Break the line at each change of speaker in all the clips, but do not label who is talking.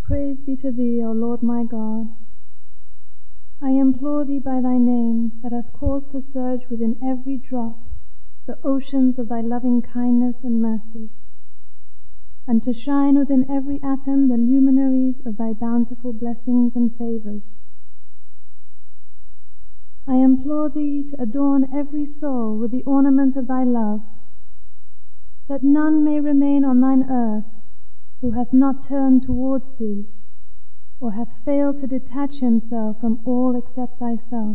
Praise be to thee, O Lord my God. I implore thee by thy name that hath caused to surge within every drop the oceans of thy loving kindness and mercy, and to shine within every atom the luminaries of thy bountiful blessings and favors. I implore thee to adorn every soul with the ornament of thy love, that none may remain on thine earth who hath not turned towards thee, or hath failed to detach himself from all except thyself.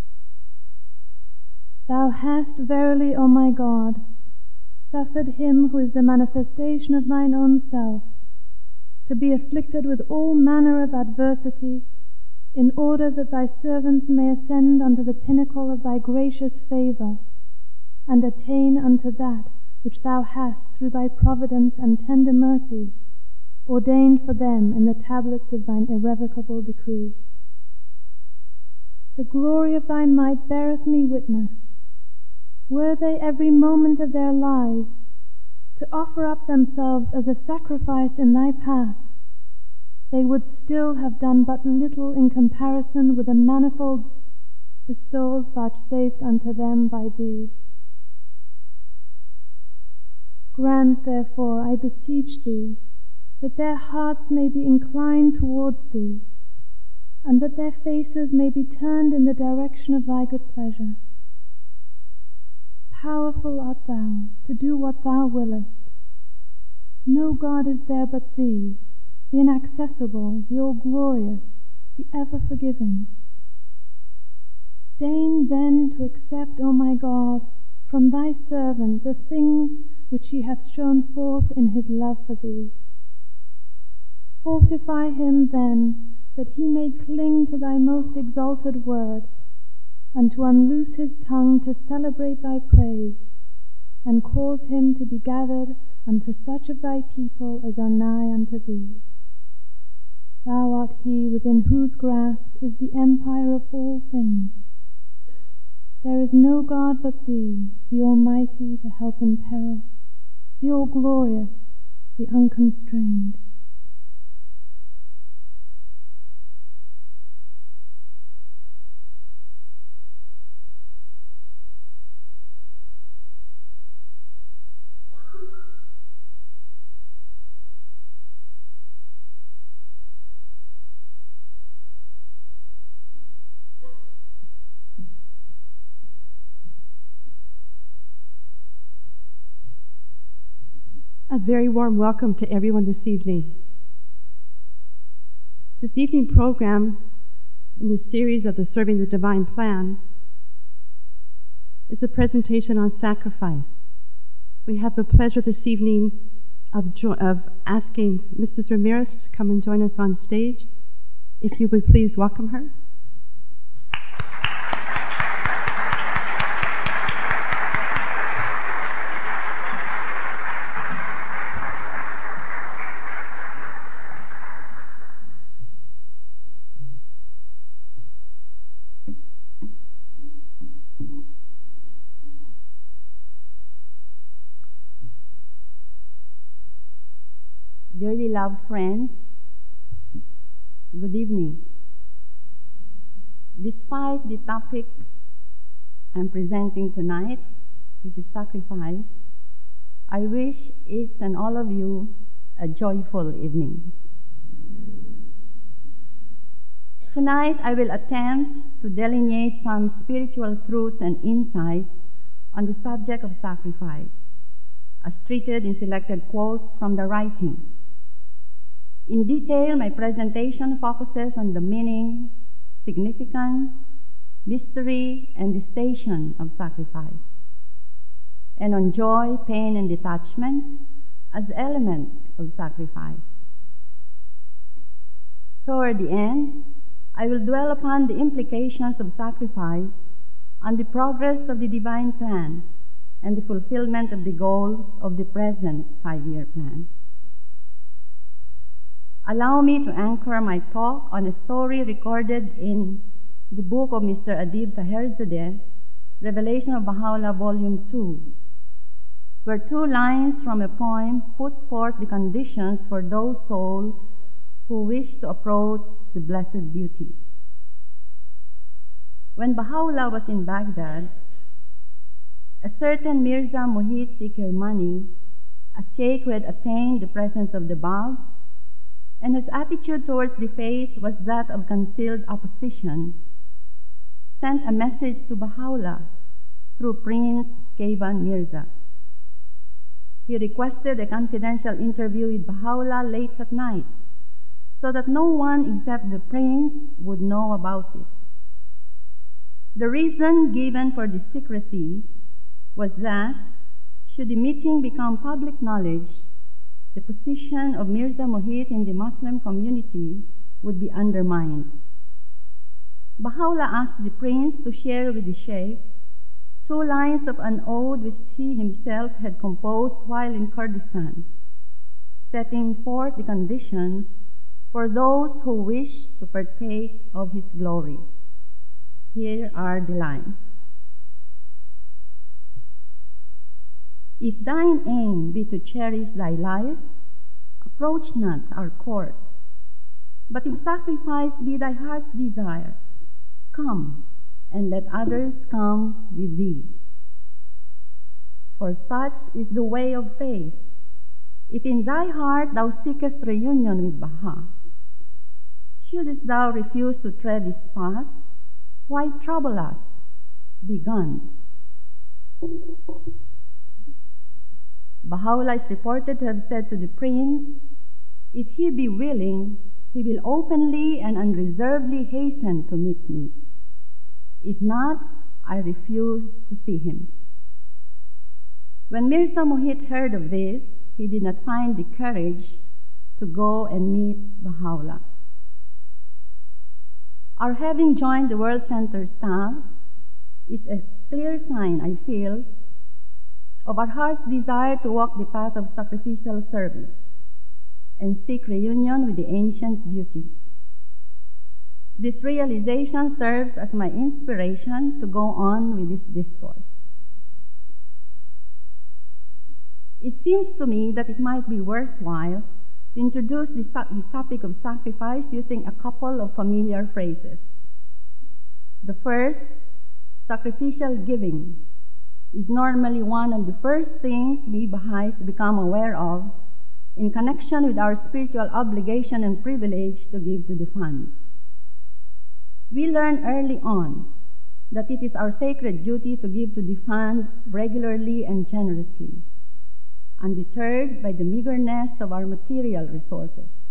Thou hast verily, O my God, suffered him who is the manifestation of thine own self to be afflicted with all manner of adversity, in order that thy servants may ascend unto the pinnacle of thy gracious favor, and attain unto that which thou hast through thy providence and tender mercies ordained for them in the tablets of thine irrevocable decree. The glory of thy might beareth me witness, were they every moment of their lives to offer up themselves as a sacrifice in thy path, they would still have done but little in comparison with the manifold bestowals vouchsafed unto them by thee. Grant, therefore, I beseech thee, that their hearts may be inclined towards thee, and that their faces may be turned in the direction of thy good pleasure. Powerful art thou to do what thou willest. No God is there but thee, the inaccessible, the all-glorious, the ever-forgiving. Deign then to accept, O my God, from thy servant the things which he hath shown forth in his love for thee. Fortify him then, that he may cling to thy most exalted word, and to unloose his tongue to celebrate thy praise, and cause him to be gathered unto such of thy people as are nigh unto thee. Thou art he within whose grasp is the empire of all things. There is no God but thee, the Almighty, the help in peril, the all-glorious, the unconstrained.
A very warm welcome to everyone this evening. This evening program in the series of the Serving the Divine Plan is a presentation on sacrifice. We have the pleasure this evening of asking Mrs. Ramirez to come and join us on stage. If you would please welcome her.
Dearly loved friends, good evening. Despite the topic I'm presenting tonight, which is sacrifice, I wish each and all of you a joyful evening. Tonight, I will attempt to delineate some spiritual truths and insights on the subject of sacrifice, as treated in selected quotes from the writings. In detail, my presentation focuses on the meaning, significance, mystery, and the station of sacrifice, and on joy, pain, and detachment as elements of sacrifice. Toward the end, I will dwell upon the implications of sacrifice on the progress of the divine plan and the fulfillment of the goals of the present 5-year plan. Allow me to anchor my talk on a story recorded in the book of Mr. Adib Taherzadeh, Revelation of Baha'u'llah, Volume 2, where 2 lines from a poem puts forth the conditions for those souls who wish to approach the blessed beauty. When Baha'u'llah was in Baghdad, a certain Mirza Muhit Sikirmani, a sheikh who had attained the presence of the Bab, and whose attitude towards the faith was that of concealed opposition, sent a message to Baha'u'llah through Prince Kayvan Mirza. He requested a confidential interview with Baha'u'llah late at night, so that no one except the prince would know about it. The reason given for this secrecy was that, should the meeting become public knowledge, the position of Mirza Muhit in the Muslim community would be undermined. Baha'u'llah asked the prince to share with the sheikh 2 lines of an ode which he himself had composed while in Kurdistan, setting forth the conditions for those who wish to partake of his glory. Here are the lines. If thine aim be to cherish thy life, approach not our court. But if sacrifice be thy heart's desire, come, and let others come with thee. For such is the way of faith, if in thy heart thou seekest reunion with Baha. Shouldest thou refuse to tread this path, why trouble us? Be gone. Baha'u'llah is reported to have said to the prince, if he be willing, he will openly and unreservedly hasten to meet me. If not, I refuse to see him. When Mirza Muhit heard of this, he did not find the courage to go and meet Baha'u'llah. Our having joined the World Center staff is a clear sign, I feel, of our heart's desire to walk the path of sacrificial service and seek reunion with the ancient beauty. This realization serves as my inspiration to go on with this discourse. It seems to me that it might be worthwhile to introduce the topic of sacrifice using a couple of familiar phrases. The first, sacrificial giving, is normally one of the first things we Baha'is become aware of in connection with our spiritual obligation and privilege to give to the fund. We learn early on that it is our sacred duty to give to the fund regularly and generously, undeterred by the meagerness of our material resources.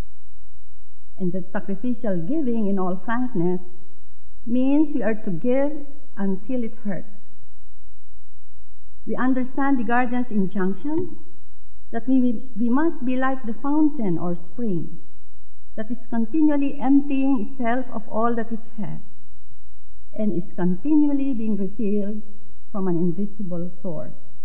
And that sacrificial giving, in all frankness, means we are to give until it hurts. We understand the guardian's injunction that we must be like the fountain or spring that is continually emptying itself of all that it has and is continually being refilled from an invisible source.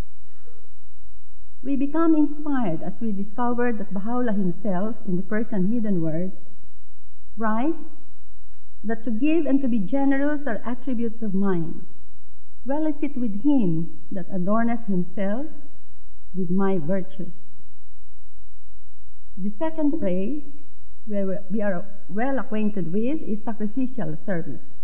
We become inspired as we discover that Baha'u'llah himself, in the Persian hidden words, writes that to give and to be generous are attributes of mine. Well is it with him that adorneth himself with my virtues. The second phrase we are well acquainted with is sacrificial service.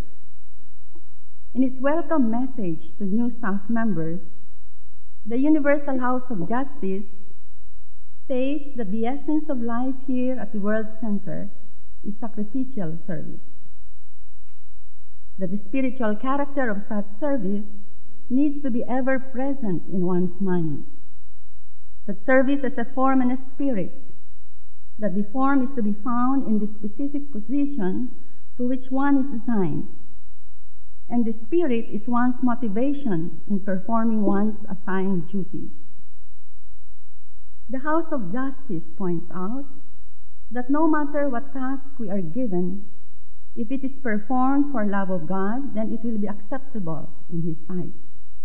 In its welcome message to new staff members, the Universal House of Justice states that the essence of life here at the World Center is sacrificial service. That the spiritual character of such service needs to be ever present in one's mind. That service is a form and a spirit. That the form is to be found in the specific position to which one is assigned. And the spirit is one's motivation in performing one's assigned duties. The House of Justice points out that no matter what task we are given, if it is performed for love of God, then it will be acceptable in His sight.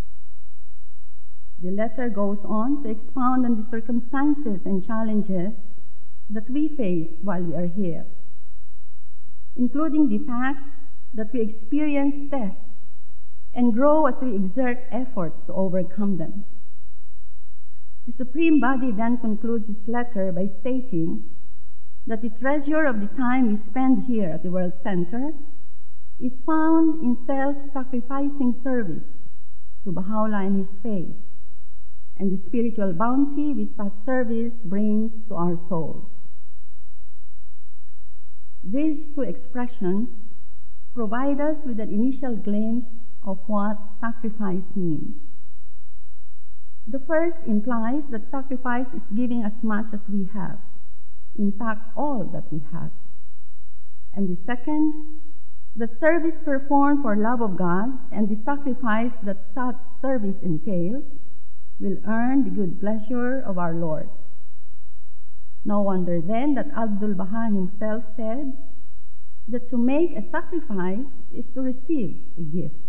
The letter goes on to expound on the circumstances and challenges that we face while we are here, including the fact that we experience tests and grow as we exert efforts to overcome them. The Supreme Body then concludes his letter by stating that the treasure of the time we spend here at the World Center is found in self-sacrificing service to Baha'u'llah and his faith, and the spiritual bounty which such service brings to our souls. These two expressions provide us with an initial glimpse of what sacrifice means. The first implies that sacrifice is giving as much as we have, in fact, all that we have. And the second, the service performed for love of God and the sacrifice that such service entails will earn the good pleasure of our Lord. No wonder then that Abdu'l-Baha himself said that to make a sacrifice is to receive a gift.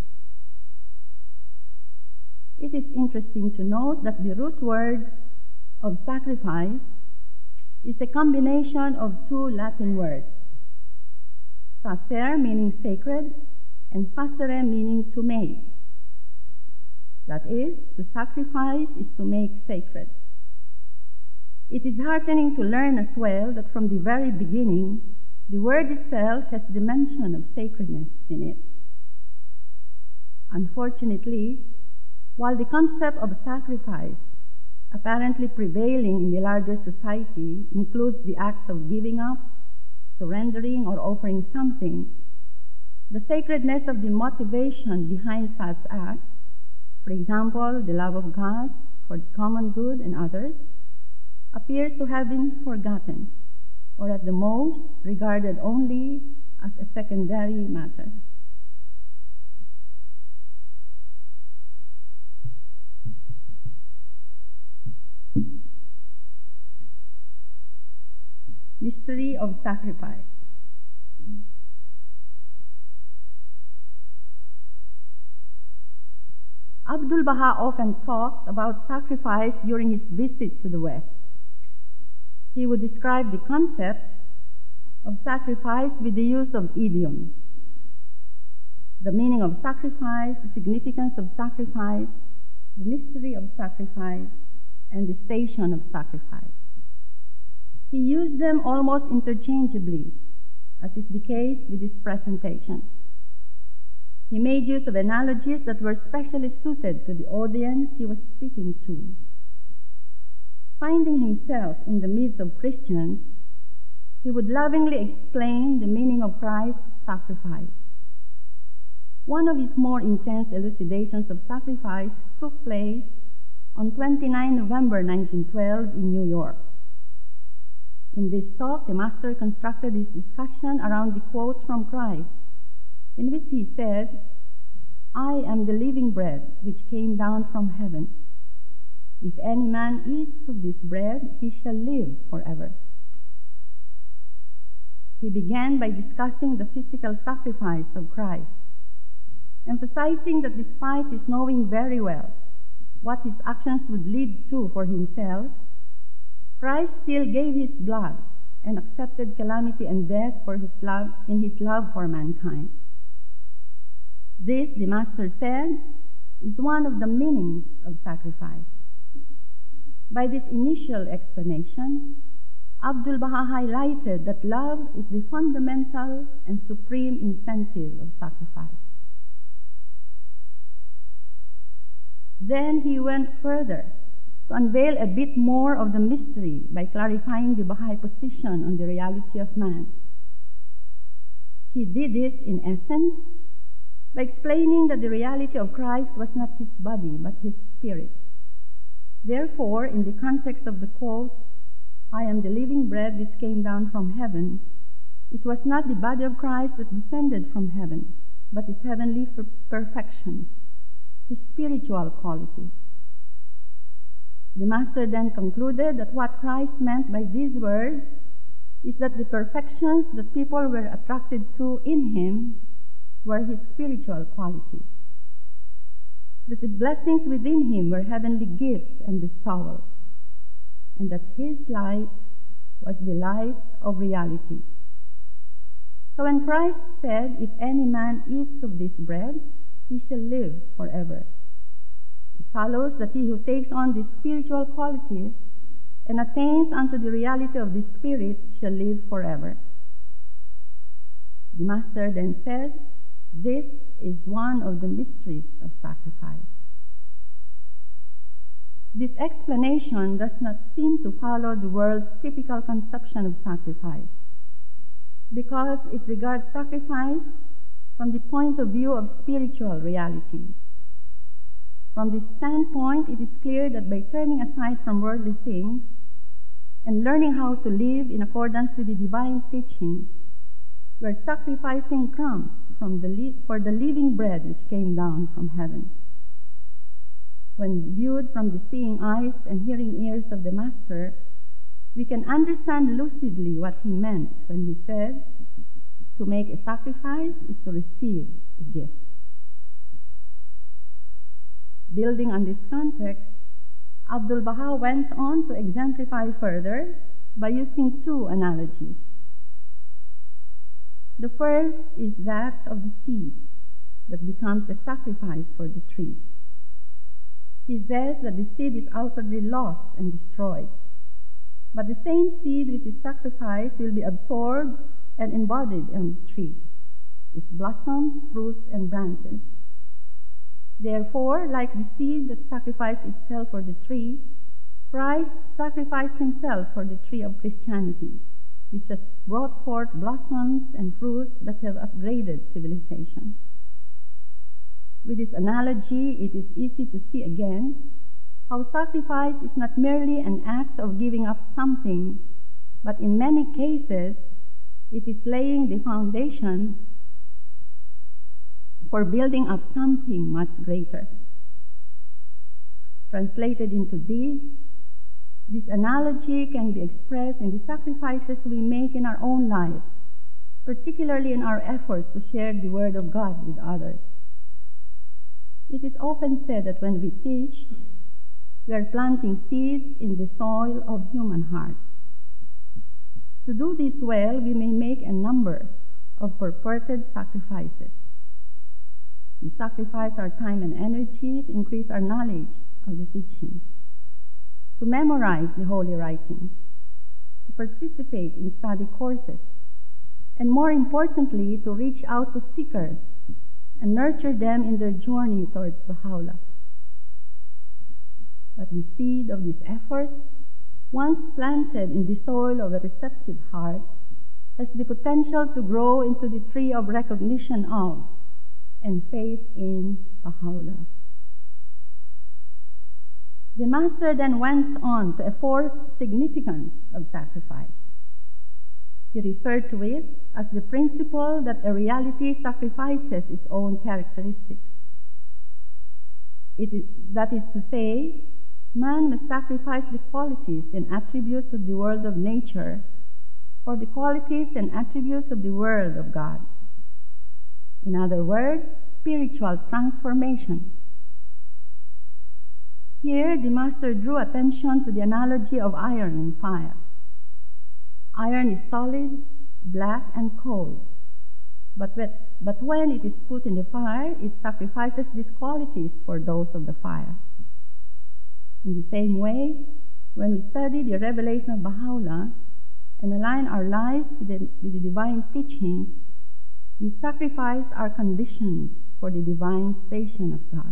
It is interesting to note that the root word of sacrifice is a combination of two Latin words, sacer meaning sacred and facere meaning to make. That is, to sacrifice is to make sacred. It is heartening to learn as well that from the very beginning, the word itself has the mention of sacredness in it. Unfortunately, while the concept of sacrifice, apparently prevailing in the larger society, includes the act of giving up, surrendering, or offering something, the sacredness of the motivation behind such acts, for example, the love of God for the common good and others, appears to have been forgotten, or at the most regarded only as a secondary matter. Mystery of sacrifice. Abdu'l-Baha often talked about sacrifice during his visit to the West. He would describe the concept of sacrifice with the use of idioms. The meaning of sacrifice, the significance of sacrifice, the mystery of sacrifice, and the station of sacrifice. He used them almost interchangeably, as is the case with his presentation. He made use of analogies that were specially suited to the audience he was speaking to. Finding himself in the midst of Christians, he would lovingly explain the meaning of Christ's sacrifice. One of his more intense elucidations of sacrifice took place on 29 November 1912 in New York. In this talk, the Master constructed his discussion around the quote from Christ, in which he said, "I am the living bread which came down from heaven. If any man eats of this bread, he shall live forever." He began by discussing the physical sacrifice of Christ, emphasizing that despite his knowing very well what his actions would lead to for himself, Christ still gave his blood and accepted calamity and death for his love for mankind. This, the Master said, is one of the meanings of sacrifice. By this initial explanation, Abdu'l-Baha highlighted that love is the fundamental and supreme incentive of sacrifice. Then he went further to unveil a bit more of the mystery by clarifying the Baha'i position on the reality of man. He did this, in essence, by explaining that the reality of Christ was not his body, but his spirit. Therefore, in the context of the quote, "I am the living bread which came down from heaven," it was not the body of Christ that descended from heaven, but his heavenly perfections, his spiritual qualities. The Master then concluded that what Christ meant by these words is that the perfections that people were attracted to in him were his spiritual qualities, that the blessings within him were heavenly gifts and bestowals, and that his light was the light of reality. So when Christ said, "If any man eats of this bread, he shall live forever," it follows that he who takes on these spiritual qualities and attains unto the reality of the Spirit shall live forever. The Master then said, "This is one of the mysteries of sacrifice." This explanation does not seem to follow the world's typical conception of sacrifice, because it regards sacrifice from the point of view of spiritual reality. From this standpoint, it is clear that by turning aside from worldly things and learning how to live in accordance with the divine teachings, we are sacrificing crumbs for the living bread which came down from heaven. When viewed from the seeing eyes and hearing ears of the Master, we can understand lucidly what he meant when he said, "To make a sacrifice is to receive a gift." Building on this context, Abdu'l-Baha went on to exemplify further by using two analogies. The first is that of the seed that becomes a sacrifice for the tree. He says that the seed is outwardly lost and destroyed, but the same seed which is sacrificed will be absorbed and embodied in the tree, its blossoms, fruits, and branches. Therefore, like the seed that sacrificed itself for the tree, Christ sacrificed himself for the tree of Christianity, which has brought forth blossoms and fruits that have upgraded civilization. With this analogy, it is easy to see again how sacrifice is not merely an act of giving up something, but in many cases, it is laying the foundation for building up something much greater. Translated into deeds, this analogy can be expressed in the sacrifices we make in our own lives, particularly in our efforts to share the Word of God with others. It is often said that when we teach, we are planting seeds in the soil of human hearts. To do this well, we may make a number of purported sacrifices. We sacrifice our time and energy to increase our knowledge of the teachings, to memorize the holy writings, to participate in study courses, and more importantly, to reach out to seekers and nurture them in their journey towards Baha'u'llah. But the seed of these efforts, once planted in the soil of a receptive heart, has the potential to grow into the tree of recognition of and faith in Baha'u'llah. The Master then went on to a fourth significance of sacrifice. He referred to it as the principle that a reality sacrifices its own characteristics. That is to say, man must sacrifice the qualities and attributes of the world of nature for the qualities and attributes of the world of God. In other words, spiritual transformation. Here, the Master drew attention to the analogy of iron and fire. Iron is solid, black, and cold. But when it is put in the fire, it sacrifices these qualities for those of the fire. In the same way, when we study the revelation of Baha'u'llah and align our lives with the divine teachings, we sacrifice our conditions for the divine station of God.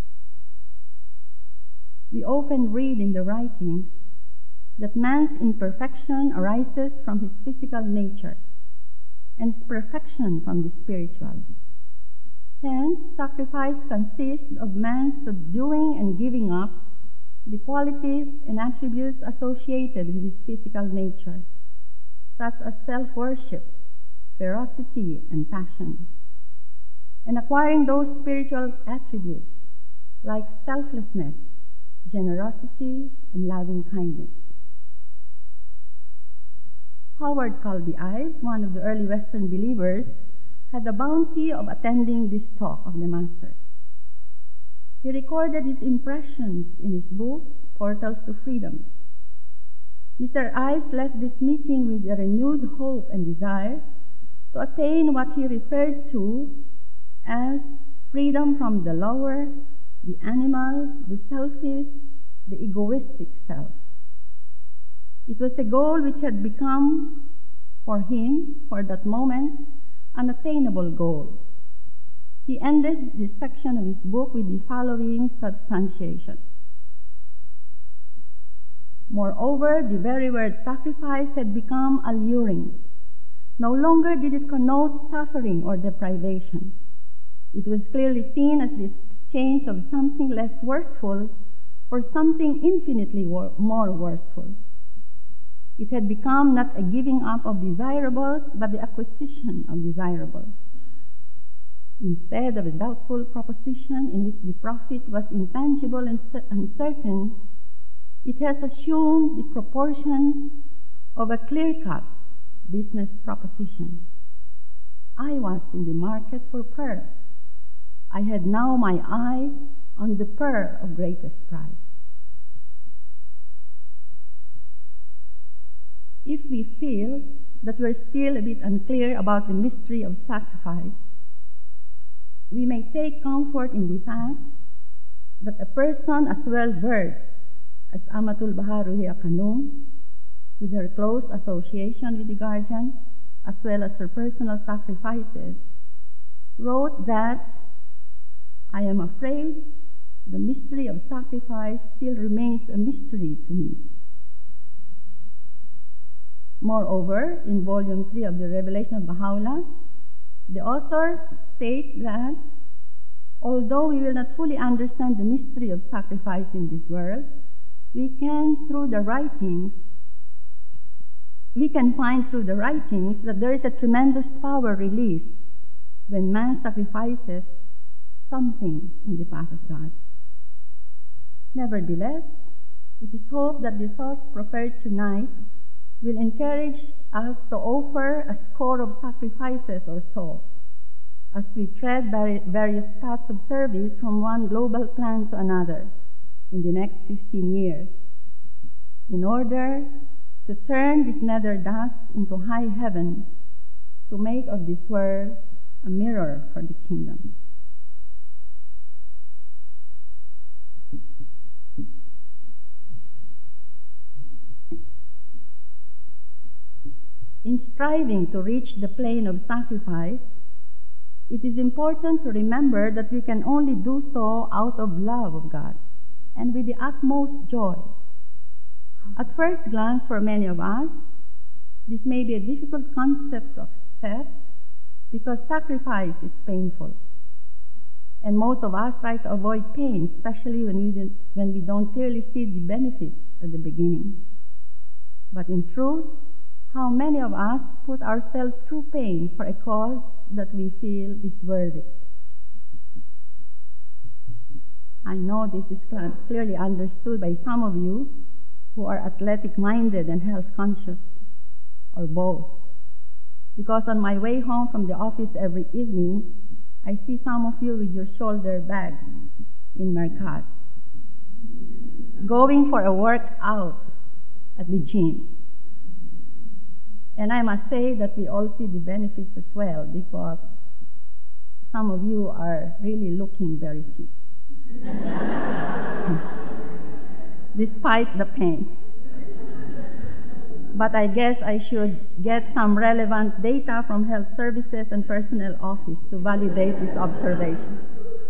We often read in the writings that man's imperfection arises from his physical nature and his perfection from the spiritual. Hence, sacrifice consists of man subduing and giving up the qualities and attributes associated with his physical nature, such as self-worship, ferocity, and passion, and acquiring those spiritual attributes like selflessness, generosity, and loving kindness. Howard Colby Ives, one of the early Western believers, had the bounty of attending this talk of the Master. He recorded his impressions in his book, Portals to Freedom. Mr. Ives left this meeting with a renewed hope and desire to attain what he referred to as freedom from the lower, the animal, the selfish, the egoistic self. It was a goal which had become, for him, for that moment, an attainable goal. He ended this section of his book with the following substantiation. Moreover, the very word sacrifice had become alluring. No longer did it connote suffering or deprivation. It was clearly seen as the exchange of something less worthful for something infinitely more worthful. It had become not a giving up of desirables, but the acquisition of desirables. Instead of a doubtful proposition in which the profit was intangible and uncertain, it has assumed the proportions of a clear-cut business proposition. I was in the market for pearls. I had now my eye on the pearl of greatest price. If we feel that we're still a bit unclear about the mystery of sacrifice, we may take comfort in the fact that a person as well versed as Amatul Baha Ruhiya Khanum, with her close association with the guardian, as well as her personal sacrifices, wrote that, "I am afraid the mystery of sacrifice still remains a mystery to me." Moreover, in Volume 3 of the Revelation of Baha'u'llah, the author states that although we will not fully understand the mystery of sacrifice in this world, we can find through the writings that there is a tremendous power released when man sacrifices something in the path of God. Nevertheless, it is hoped that the thoughts proffered tonight will encourage us to offer a score of sacrifices or so as we tread various paths of service from one global plan to another in the next 15 years, in order to turn this nether dust into high heaven, to make of this world a mirror for the kingdom. In striving to reach the plane of sacrifice, it is important to remember that we can only do so out of love of God and with the utmost joy. At first glance, for many of us, this may be a difficult concept to accept because sacrifice is painful. And most of us try to avoid pain, especially when we don't clearly see the benefits at the beginning. But in truth, how many of us put ourselves through pain for a cause that we feel is worthy? I know this is clearly understood by some of you who are athletic-minded and health-conscious, or both. Because on my way home from the office every evening, I see some of you with your shoulder bags in Merkaz, going for a workout at the gym. And I must say that we all see the benefits as well, because some of you are really looking very fit, despite the pain. But I guess I should get some relevant data from Health Services and Personnel Office to validate this observation.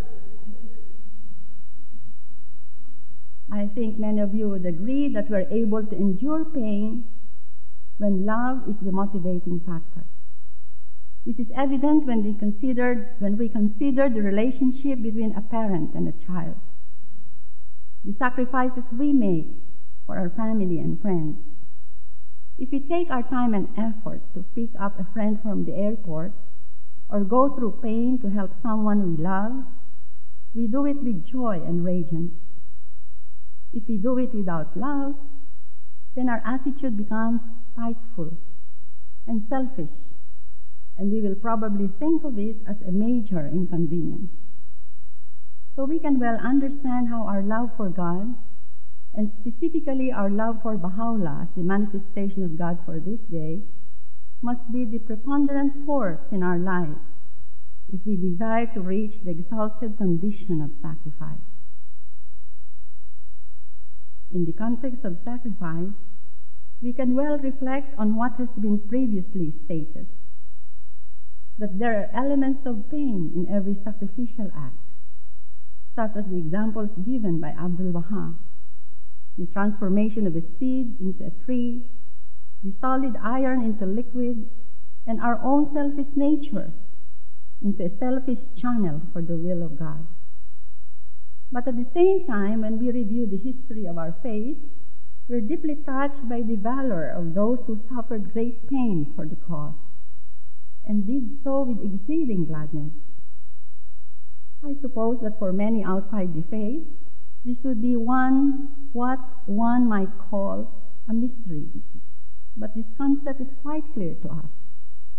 I think many of you would agree that we're able to endure pain when love is the motivating factor, which is evident when we consider the relationship between a parent and a child, the sacrifices we make for our family and friends. If we take our time and effort to pick up a friend from the airport or go through pain to help someone we love, we do it with joy and radiance. If we do it without love, then our attitude becomes spiteful and selfish, and we will probably think of it as a major inconvenience. So we can well understand how our love for God, and specifically our love for Baha'u'llah as the manifestation of God for this day, must be the preponderant force in our lives if we desire to reach the exalted condition of sacrifice. In the context of sacrifice, we can well reflect on what has been previously stated, that there are elements of pain in every sacrificial act, such as the examples given by Abdu'l-Baha, the transformation of a seed into a tree, the solid iron into liquid, and our own selfish nature into a selfish channel for the will of God. But at the same time, when we review the history of our faith, we're deeply touched by the valor of those who suffered great pain for the cause, and did so with exceeding gladness. I suppose that for many outside the faith, this would be what one might call a mystery, but this concept is quite clear to us.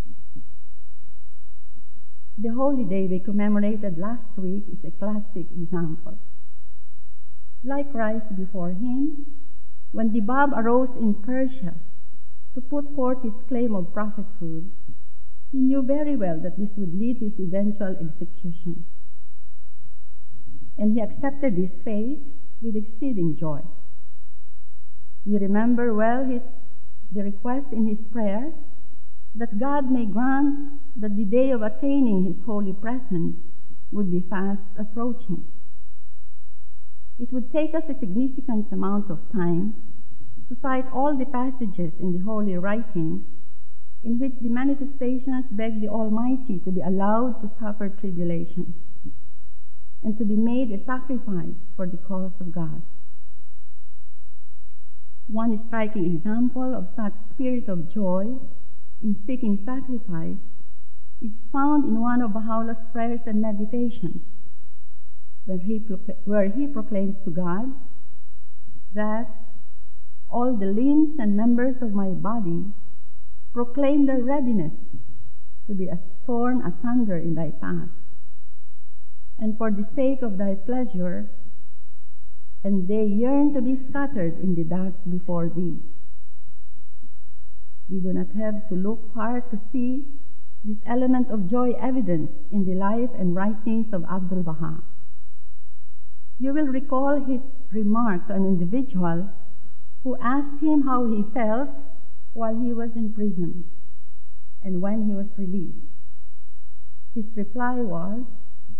The holy day we commemorated last week is a classic example. Like Christ before him, when the Bab arose in Persia to put forth his claim of prophethood, he knew very well that this would lead to his eventual execution. And he accepted this fate with exceeding joy. We remember well the request in his prayer that God may grant that the day of attaining his holy presence would be fast approaching. It would take us a significant amount of time to cite all the passages in the holy writings in which the manifestations beg the Almighty to be allowed to suffer tribulations and to be made a sacrifice for the cause of God. One striking example of such spirit of joy in seeking sacrifice is found in one of Baha'u'llah's prayers and meditations, where he proclaims to God that all the limbs and members of my body proclaim their readiness to be torn asunder in thy path, and for the sake of thy pleasure, and they yearn to be scattered in the dust before thee. We do not have to look far to see this element of joy evidenced in the life and writings of Abdu'l-Baha. You will recall his remark to an individual who asked him how he felt while he was in prison and when he was released. His reply was,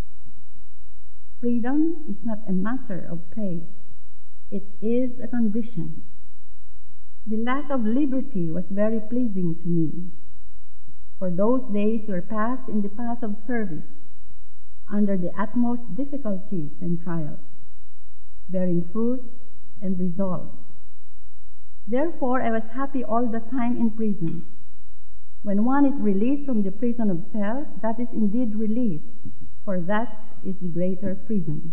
"Freedom is not a matter of place, it is a condition. The lack of liberty was very pleasing to me, for those days were passed in the path of service, under the utmost difficulties and trials, bearing fruits and results. Therefore, I was happy all the time in prison. When one is released from the prison of self, that is indeed release, for that is the greater prison."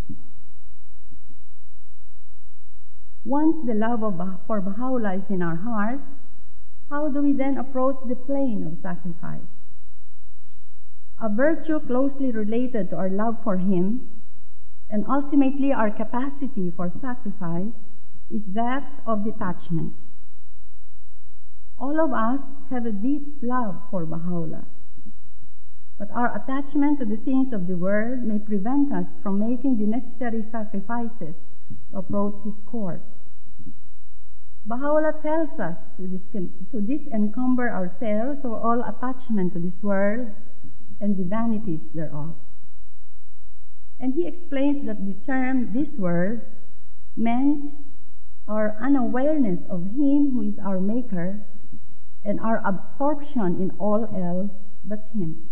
Once the love for Baha'u'llah is in our hearts, how do we then approach the plane of sacrifice? A virtue closely related to our love for him, and ultimately our capacity for sacrifice, is that of detachment. All of us have a deep love for Baha'u'llah, but our attachment to the things of the world may prevent us from making the necessary sacrifices to approach his court. Baha'u'llah tells us to disencumber ourselves of all attachment to this world and the vanities thereof. And he explains that the term "this world" meant our unawareness of him who is our maker and our absorption in all else but him.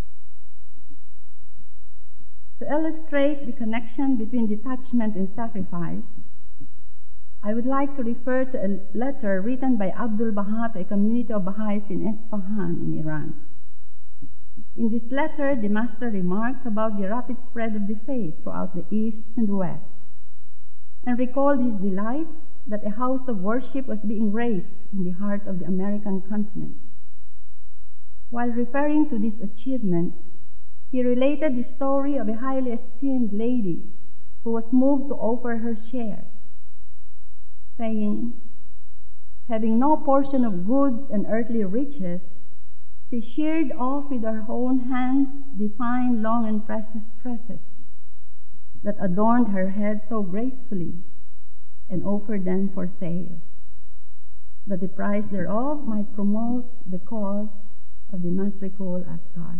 To illustrate the connection between detachment and sacrifice, I would like to refer to a letter written by Abdu'l-Baha to a community of Baha'is in Isfahan in Iran. In this letter, the Master remarked about the rapid spread of the faith throughout the East and the West, and recalled his delight that a house of worship was being raised in the heart of the American continent. While referring to this achievement, he related the story of a highly esteemed lady who was moved to offer her share, saying, "Having no portion of goods and earthly riches, she sheared off with her own hands the fine, long, and precious tresses that adorned her head so gracefully, and offered them for sale. that the price thereof might promote the cause of the Masrikul Askar.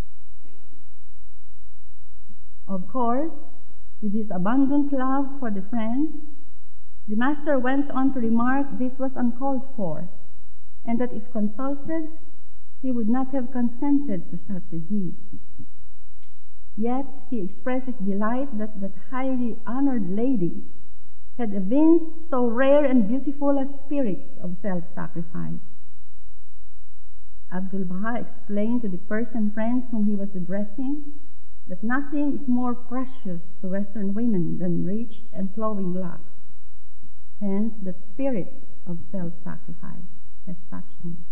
Of course, with his abundant love for the friends, the master went on to remark this was uncalled for, and that if consulted, he would not have consented to such a deed. Yet he expressed his delight that that highly honored lady had evinced so rare and beautiful a spirit of self-sacrifice. Abdu'l-Baha explained to the Persian friends whom he was addressing that nothing is more precious to Western women than rich and flowing locks. Hence, that spirit of self-sacrifice has touched him.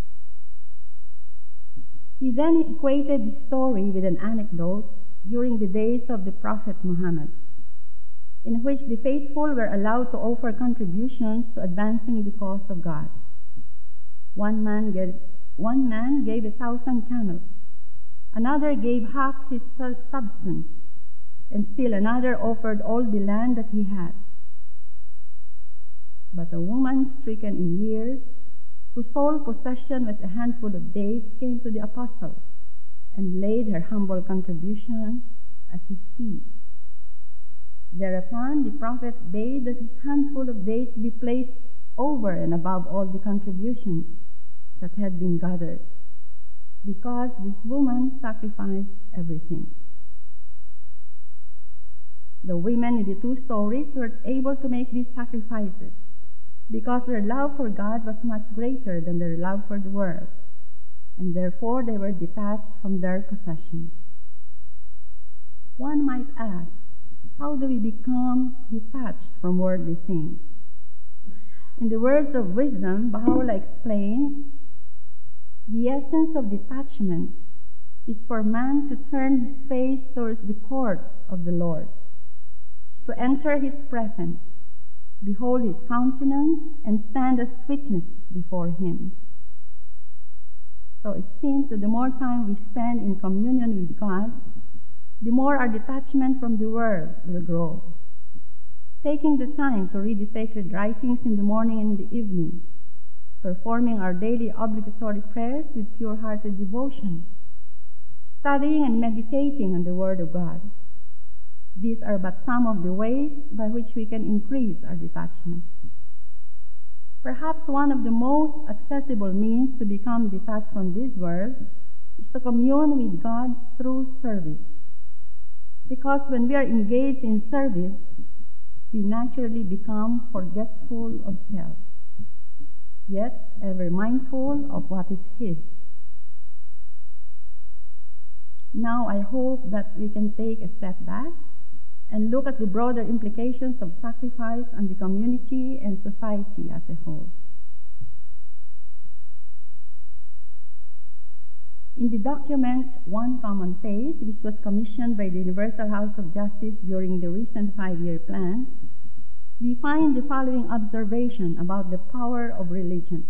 He then equated the story with an anecdote during the days of the Prophet Muhammad, in which the faithful were allowed to offer contributions to advancing the cause of God. One man gave 1,000 camels, another gave half his substance, and still another offered all the land that he had. But a woman stricken in years, whose sole possession was a handful of dates, came to the apostle and laid her humble contribution at his feet. Thereupon the prophet bade that his handful of dates be placed over and above all the contributions that had been gathered, because this woman sacrificed everything. The women in the two stories were able to make these sacrifices because their love for God was much greater than their love for the world, and therefore they were detached from their possessions. One might ask, how do we become detached from worldly things? In the words of wisdom, Baha'u'llah explains, the essence of detachment is for man to turn his face towards the courts of the Lord, to enter his presence, behold his countenance, and stand as witness before him. So it seems that the more time we spend in communion with God, the more our detachment from the world will grow. Taking the time to read the sacred writings in the morning and in the evening, performing our daily obligatory prayers with pure-hearted devotion, studying and meditating on the Word of God. These are but some of the ways by which we can increase our detachment. Perhaps one of the most accessible means to become detached from this world is to commune with God through service. Because when we are engaged in service, we naturally become forgetful of self, yet ever mindful of what is His. Now I hope that we can take a step back and look at the broader implications of sacrifice on the community and society as a whole. In the document One Common Faith, which was commissioned by the Universal House of Justice during the recent 5-year plan, we find the following observation about the power of religion.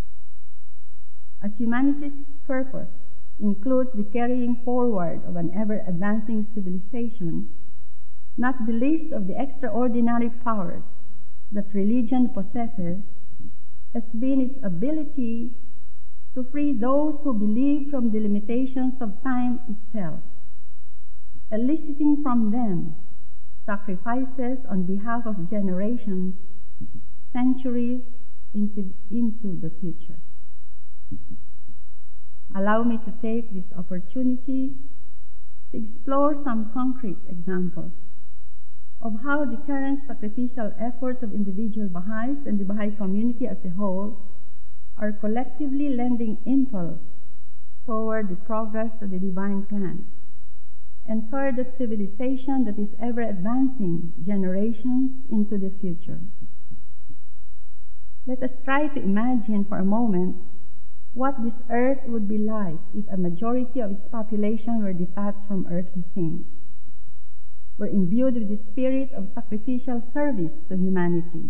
As humanity's purpose includes the carrying forward of an ever-advancing civilization, not the least of the extraordinary powers that religion possesses has been its ability to free those who believe from the limitations of time itself, eliciting from them sacrifices on behalf of generations, centuries into the future. Allow me to take this opportunity to explore some concrete examples of how the current sacrificial efforts of individual Baha'is and the Baha'i community as a whole are collectively lending impulse toward the progress of the divine plan and toward that civilization that is ever advancing generations into the future. Let us try to imagine for a moment what this earth would be like if a majority of its population were detached from earthly things, were imbued with the spirit of sacrificial service to humanity.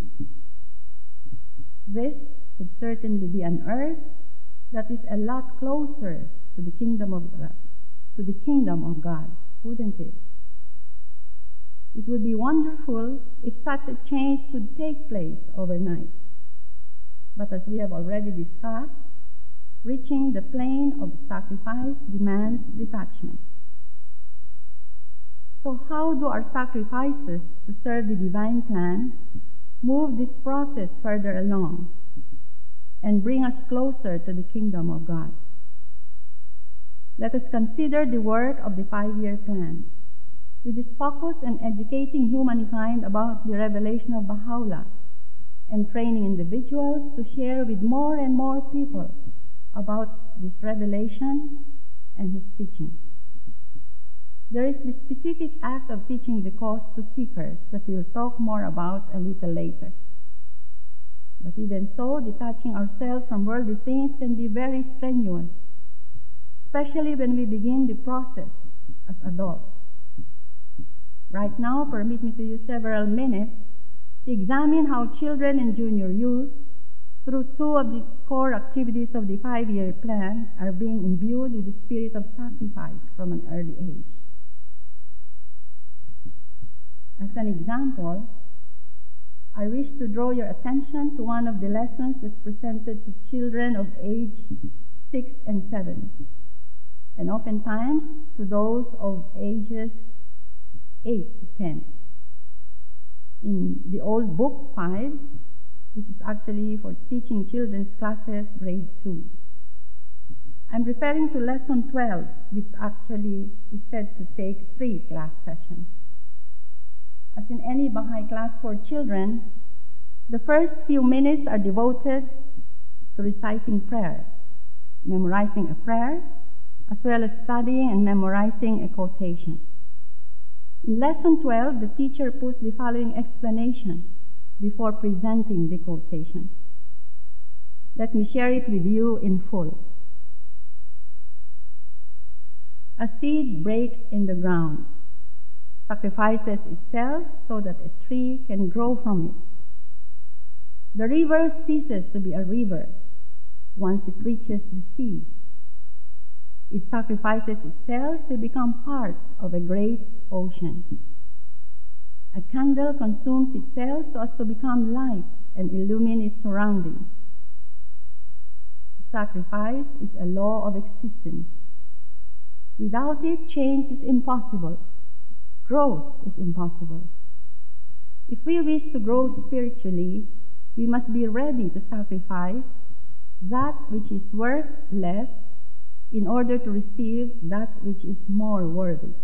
This would certainly be an earth that is a lot closer to the kingdom of God, wouldn't it? It would be wonderful if such a change could take place overnight. But as we have already discussed, reaching the plane of sacrifice demands detachment. So how do our sacrifices to serve the divine plan move this process further along and bring us closer to the kingdom of God? Let us consider the work of the 5-year plan, which is focused on educating humankind about the revelation of Baha'u'llah and training individuals to share with more and more people about this revelation and his teachings. There is the specific act of teaching the cause to seekers that we'll talk more about a little later. But even so, detaching ourselves from worldly things can be very strenuous, especially when we begin the process as adults. Right now, permit me to use several minutes to examine how children and junior youth, through 2 of the core activities of the 5-year plan, are being imbued with the spirit of sacrifice from an early age. As an example, I wish to draw your attention to one of the lessons that's presented to children of age 6 and 7, and oftentimes to those of ages 8 to 10. In the old book 5, which is actually for teaching children's classes grade 2. I'm referring to lesson 12, which actually is said to take 3 class sessions. As in any Baha'i class for children, the first few minutes are devoted to reciting prayers, memorizing a prayer, as well as studying and memorizing a quotation. In lesson 12, the teacher puts the following explanation before presenting the quotation. Let me share it with you in full. A seed breaks in the ground, sacrifices itself so that a tree can grow from it. The river ceases to be a river once it reaches the sea. It sacrifices itself to become part of a great ocean. A candle consumes itself so as to become light and illumine its surroundings. Sacrifice is a law of existence. Without it, change is impossible. Growth is impossible. If we wish to grow spiritually, we must be ready to sacrifice that which is worth less in order to receive that which is more worthy.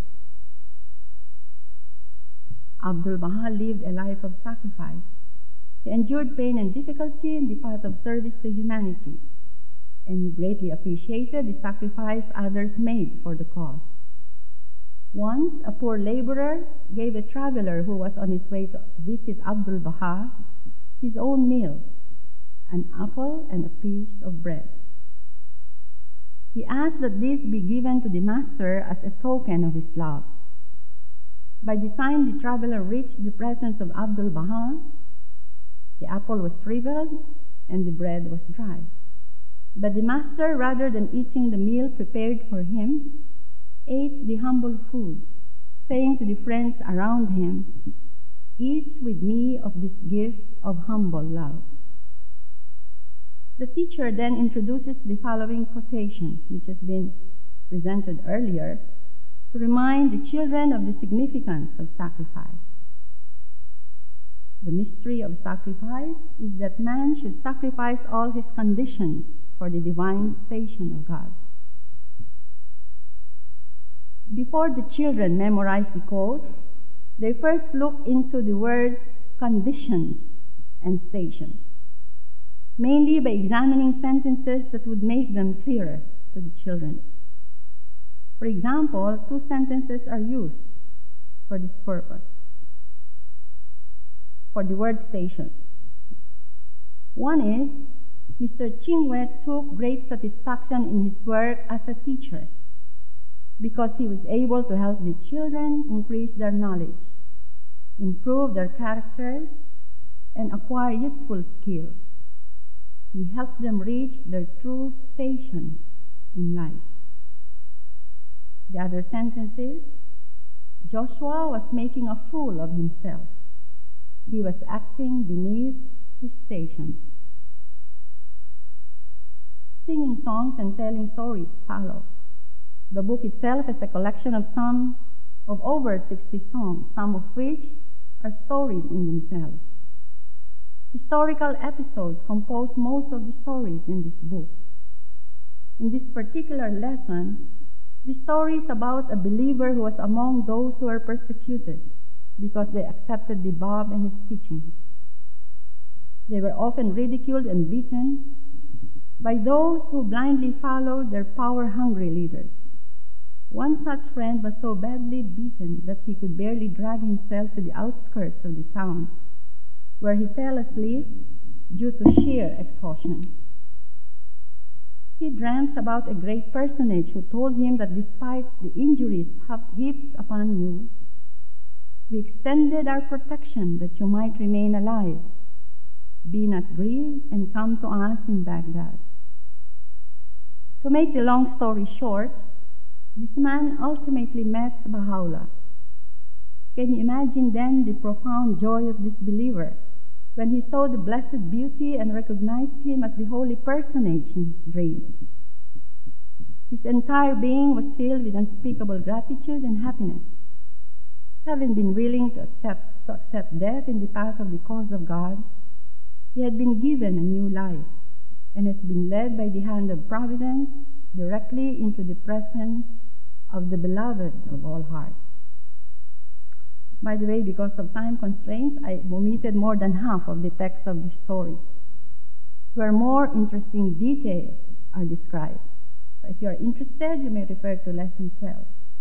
Abdu'l-Baha lived a life of sacrifice. He endured pain and difficulty in the path of service to humanity, and he greatly appreciated the sacrifice others made for the cause. Once, a poor laborer gave a traveler who was on his way to visit Abdu'l-Baha his own meal, an apple and a piece of bread. He asked that this be given to the master as a token of his love. By the time the traveler reached the presence of Abdu'l-Baha, the apple was shriveled and the bread was dry. But the master, rather than eating the meal prepared for him, ate the humble food, saying to the friends around him, "Eat with me of this gift of humble love." The teacher then introduces the following quotation, which has been presented earlier, to remind the children of the significance of sacrifice. The mystery of sacrifice is that man should sacrifice all his conditions for the divine station of God. Before the children memorize the quote, they first look into the words conditions and station, mainly by examining sentences that would make them clearer to the children. For example, 2 sentences are used for this purpose, for the word station. One is, Mr. Chingwe took great satisfaction in his work as a teacher because he was able to help the children increase their knowledge, improve their characters, and acquire useful skills. He helped them reach their true station in life. The other sentence is, Joshua was making a fool of himself. He was acting beneath his station. Singing songs and telling stories follow. The book itself is a collection of over 60 songs, some of which are stories in themselves. Historical episodes compose most of the stories in this book. In this particular lesson, the story is about a believer who was among those who were persecuted because they accepted the Bob and his teachings. They were often ridiculed and beaten by those who blindly followed their power-hungry leaders. One such friend was so badly beaten that he could barely drag himself to the outskirts of the town, where he fell asleep due to sheer exhaustion. He dreamt about a great personage who told him that despite the injuries heaped upon you, we extended our protection that you might remain alive. Be not grieved and come to us in Baghdad. To make the long story short, this man ultimately met Baha'u'llah. Can you imagine then the profound joy of this believer when he saw the blessed beauty and recognized him as the holy personage in his dream? His entire being was filled with unspeakable gratitude and happiness. Having been willing to accept death in the path of the cause of God, he had been given a new life and has been led by the hand of providence directly into the presence of the beloved of all hearts. By the way, because of time constraints, I omitted more than half of the text of this story, where more interesting details are described. So if you are interested, you may refer to Lesson 12.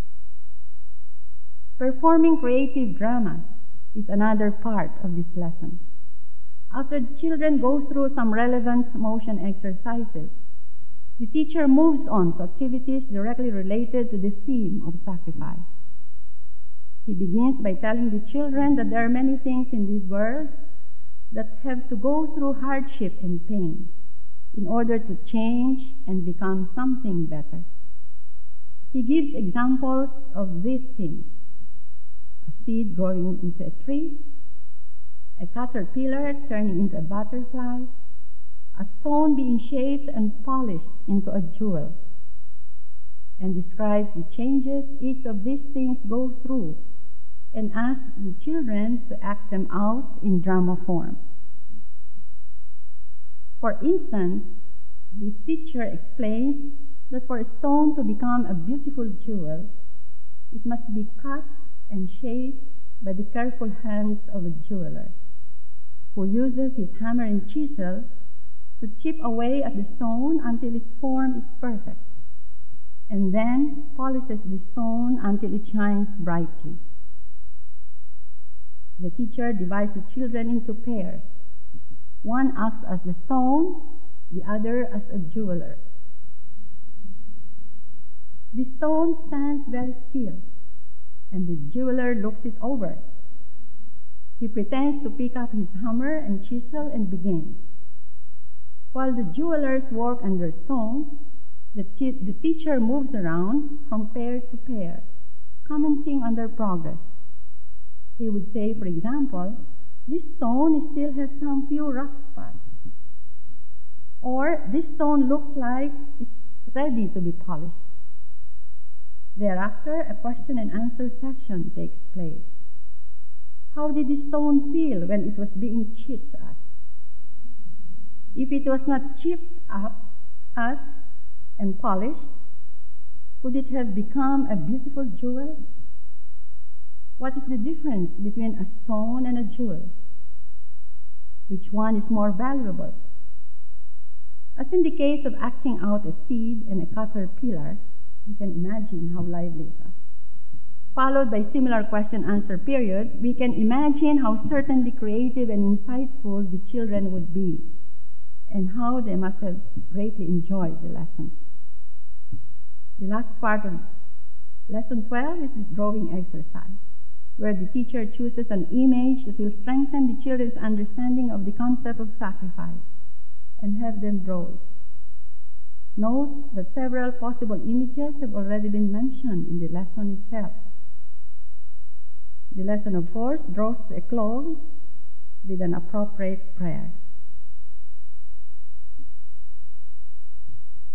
Performing creative dramas is another part of this lesson. After the children go through some relevant motion exercises, the teacher moves on to activities directly related to the theme of sacrifice. He begins by telling the children that there are many things in this world that have to go through hardship and pain in order to change and become something better. He gives examples of these things: a seed growing into a tree, a caterpillar turning into a butterfly, a stone being shaped and polished into a jewel, and describes the changes each of these things go through and asks the children to act them out in drama form. For instance, the teacher explains that for a stone to become a beautiful jewel, it must be cut and shaped by the careful hands of a jeweler, who uses his hammer and chisel to chip away at the stone until its form is perfect, and then polishes the stone until it shines brightly. The teacher divides the children into pairs. One acts as the stone, the other as a jeweler. The stone stands very still, and the jeweler looks it over. He pretends to pick up his hammer and chisel and begins. While the jewelers work on their stones, the teacher moves around from pair to pair, commenting on their progress. He would say, for example, this stone still has some few rough spots. Or, this stone looks like it's ready to be polished. Thereafter, a question and answer session takes place. How did the stone feel when it was being chipped at? If it was not chipped at and polished, could it have become a beautiful jewel? What is the difference between a stone and a jewel? Which one is more valuable? As in the case of acting out a seed and a caterpillar, you can imagine how lively it was. Followed by similar question-answer periods, we can imagine how certainly creative and insightful the children would be, and how they must have greatly enjoyed the lesson. The last part of Lesson 12 is the drawing exercise, where the teacher chooses an image that will strengthen the children's understanding of the concept of sacrifice and have them draw it. Note that several possible images have already been mentioned in the lesson itself. The lesson, of course, draws to a close with an appropriate prayer.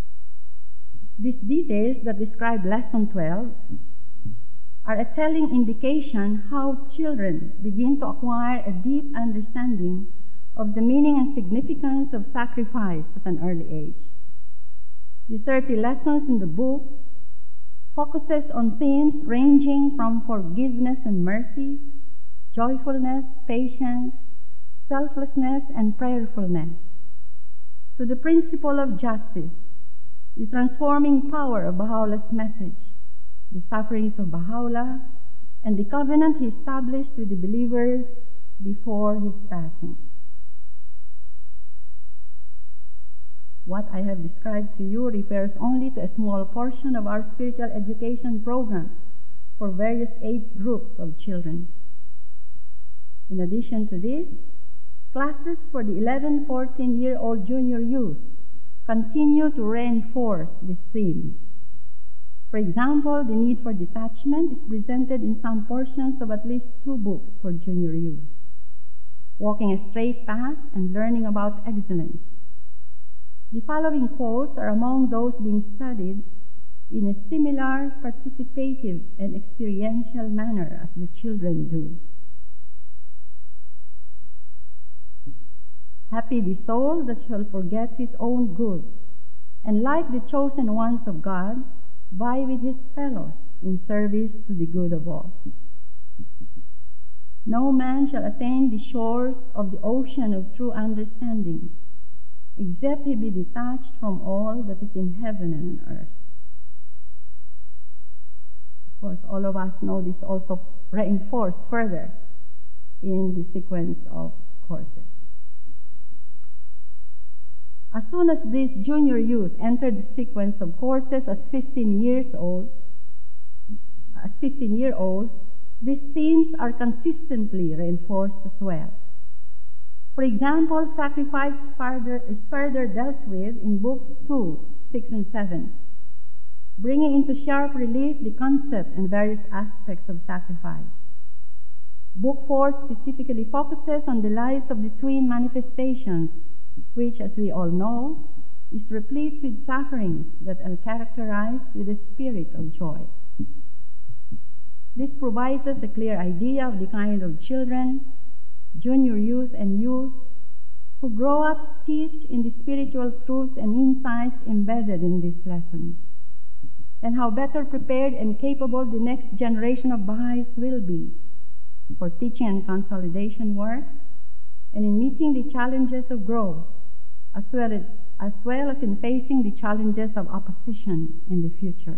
These details that describe Lesson 12 are a telling indication how children begin to acquire a deep understanding of the meaning and significance of sacrifice at an early age. The 30 lessons in the book focuses on themes ranging from forgiveness and mercy, joyfulness, patience, selflessness, and prayerfulness, to the principle of justice, the transforming power of Baha'u'llah's message, the sufferings of Baha'u'llah, and the covenant he established with the believers before his passing. What I have described to you refers only to a small portion of our spiritual education program for various age groups of children. In addition to this, classes for the 11-14-year-old junior youth continue to reinforce these themes. For example, the need for detachment is presented in some portions of at least 2 books for junior youth. Walking a straight path and learning about excellence. The following quotes are among those being studied in a similar, participative, and experiential manner as the children do. Happy the soul that shall forget his own good, and like the chosen ones of God, vie with his fellows in service to the good of all. No man shall attain the shores of the ocean of true understanding, except he be detached from all that is in heaven and on earth. Of course, all of us know this also reinforced further in the sequence of courses. As soon as these junior youth enter the sequence of courses as 15-year-olds, these themes are consistently reinforced as well. For example, sacrifice is further dealt with in books 2, 6, and 7, bringing into sharp relief the concept and various aspects of sacrifice. Book 4 specifically focuses on the lives of the twin manifestations, which, as we all know, is replete with sufferings that are characterized with a spirit of joy. This provides us a clear idea of the kind of children, junior youth, and youth who grow up steeped in the spiritual truths and insights embedded in these lessons, and how better prepared and capable the next generation of Baha'is will be for teaching and consolidation work, and in meeting the challenges of growth, as well as in facing the challenges of opposition in the future.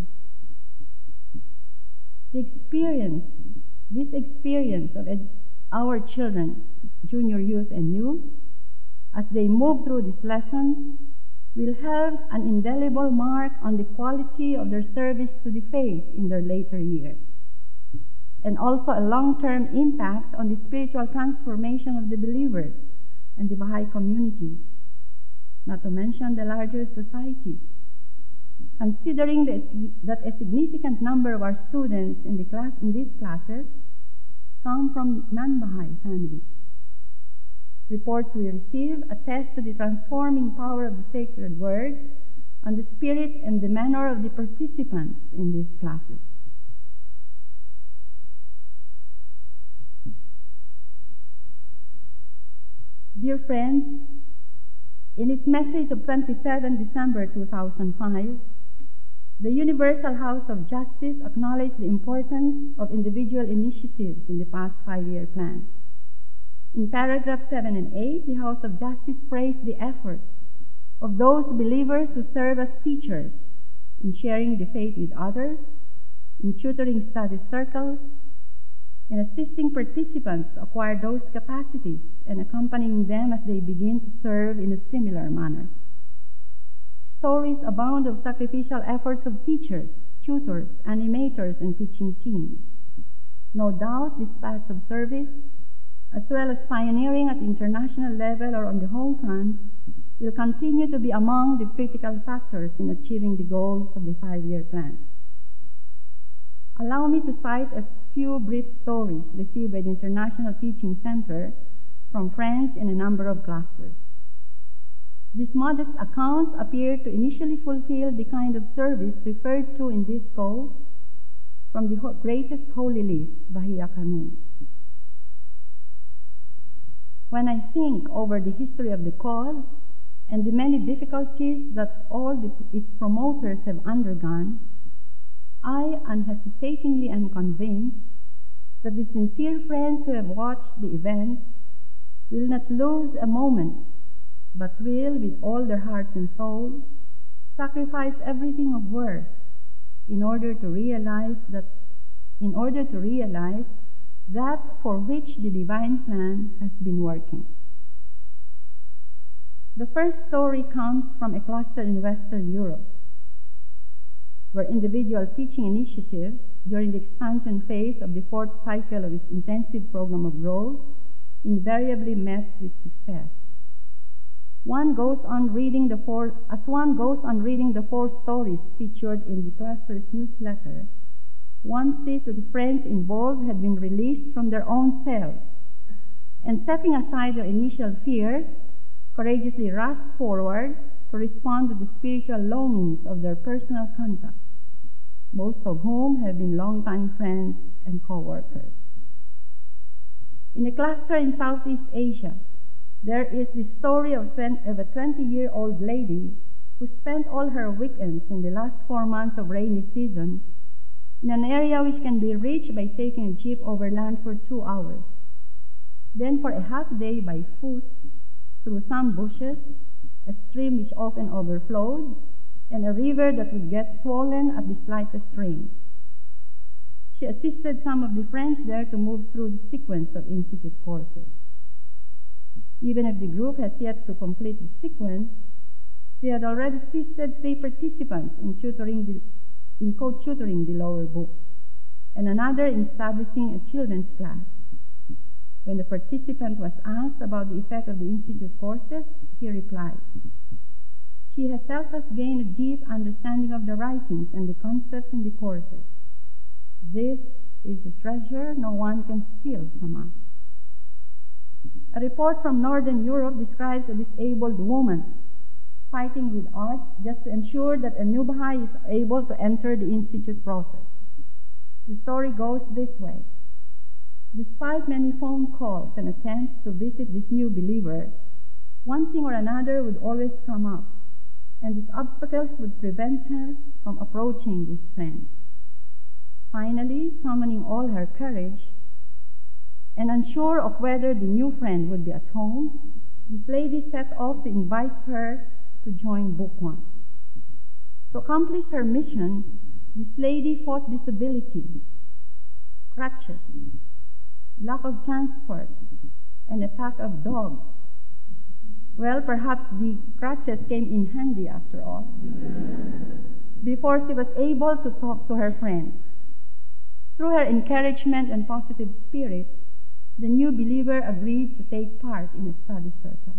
This experience of our children, junior youth and youth, as they move through these lessons, will have an indelible mark on the quality of their service to the faith in their later years, and also a long-term impact on the spiritual transformation of the believers and the Baha'i communities, not to mention the larger society. Considering that a significant number of our students in these classes come from non-Baha'i families. Reports we receive attest to the transforming power of the sacred word on the spirit and the manner of the participants in these classes. Dear friends, in its message of 27 December 2005, the Universal House of Justice acknowledged the importance of individual initiatives in the past 5-year plan. In paragraphs 7 and 8, the House of Justice praised the efforts of those believers who serve as teachers in sharing the faith with others, in tutoring study circles, in assisting participants to acquire those capacities and accompanying them as they begin to serve in a similar manner. Stories abound of sacrificial efforts of teachers, tutors, animators, and teaching teams. No doubt these paths of service, as well as pioneering at the international level or on the home front, will continue to be among the critical factors in achieving the goals of the 5-year plan. Allow me to cite a few brief stories received by the International Teaching Center from friends in a number of clusters. These modest accounts appear to initially fulfill the kind of service referred to in this quote from the greatest holy leaf, Bahia Kanum. When I think over the history of the cause and the many difficulties that all its promoters have undergone, I unhesitatingly am convinced that the sincere friends who have watched the events will not lose a moment, but will, with all their hearts and souls, sacrifice everything of worth in order to realize that for which the divine plan has been working. The first story comes from a cluster in Western Europe, where individual teaching initiatives during the expansion phase of the fourth cycle of its intensive program of growth invariably met with success. As one goes on reading the four stories featured in the cluster's newsletter, one sees that the friends involved had been released from their own selves and, setting aside their initial fears, courageously rushed forward to respond to the spiritual longings of their personal contacts, most of whom have been longtime friends and co-workers. In a cluster in Southeast Asia, there is the story of a 20-year-old lady who spent all her weekends in the last 4 months of rainy season in an area which can be reached by taking a jeep overland for 2 hours, then for a half day by foot through some bushes, a stream which often overflowed, and a river that would get swollen at the slightest rain. She assisted some of the friends there to move through the sequence of institute courses. Even if the group has yet to complete the sequence, she had already assisted 3 participants in co-tutoring the lower books, and another in establishing a children's class. When the participant was asked about the effect of the institute courses, he replied, "She has helped us gain a deep understanding of the writings and the concepts in the courses. This is a treasure no one can steal from us." A report from Northern Europe describes a disabled woman fighting with odds just to ensure that a new Baha'i is able to enter the institute process. The story goes this way. Despite many phone calls and attempts to visit this new believer, one thing or another would always come up, and these obstacles would prevent her from approaching this friend. Finally, summoning all her courage, and unsure of whether the new friend would be at home, this lady set off to invite her to join Book One. To accomplish her mission, this lady fought disability, crutches, lack of transport, and a pack of dogs. Well, perhaps the crutches came in handy after all, before she was able to talk to her friend. Through her encouragement and positive spirit, the new believer agreed to take part in a study circle.